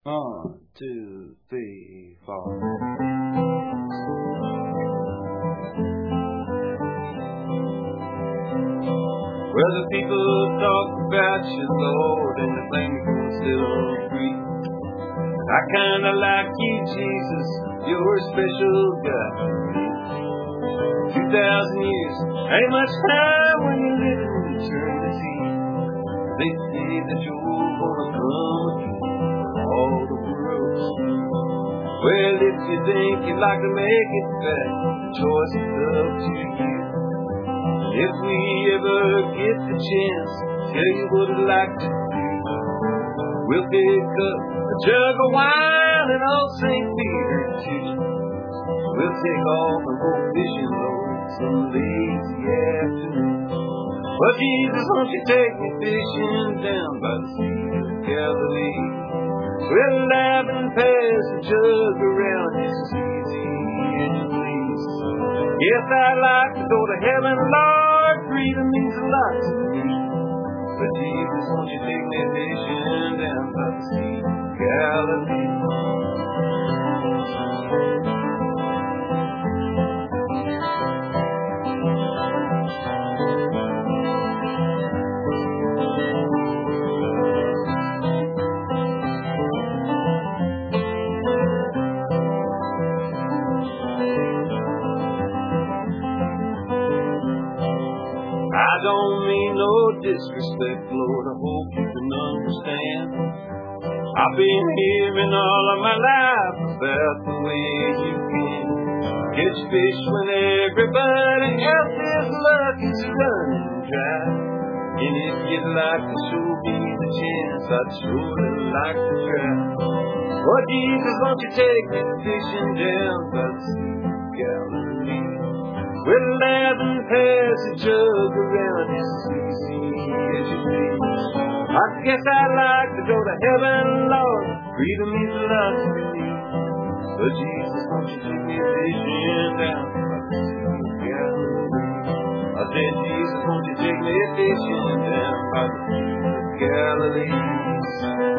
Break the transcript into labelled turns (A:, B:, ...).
A: 1, 2, 3, 4. Well, the people talk about you, Lord, and they think you're still free. I kinda like you, Jesus, you're a special guy. 2,000 years ain't much time when you live in eternity. They say that you're gonna come for all the world. Well, if you think you'd like to make it back, the choice is up to you. If we ever get the chance, tell you what I'd like to do. We'll pick up a jug of wine and old St. Peter too. We'll take off and go fishing on some lazy afternoon. Well, Jesus, won't you take me fishing down by the Sea of Galilee? We'll laugh and pass a jug around as easy as you please. Yes, I'd like to go to heaven, Lord. Freedom means a lot to me. But Jesus, won't you take me fishing down by the Sea of Galilee? I don't mean no disrespect, Lord, I hope you can understand. I've been hearing all of my life about the way you can catch fish when everybody else's luck is running dry. And if you'd like to show me the chance, I'd sure like to try. Oh, Jesus, won't you take me fishing down by the Sea of Galilee? We'll laugh and pass a jug around as easy as you please. I guess I'd like to go to heaven, Lord. Freedom means a lot to me. But Jesus, won't you take me fishing down by the Sea of Galilee? I said, Jesus, won't you take me fishing down by the Sea of Galilee?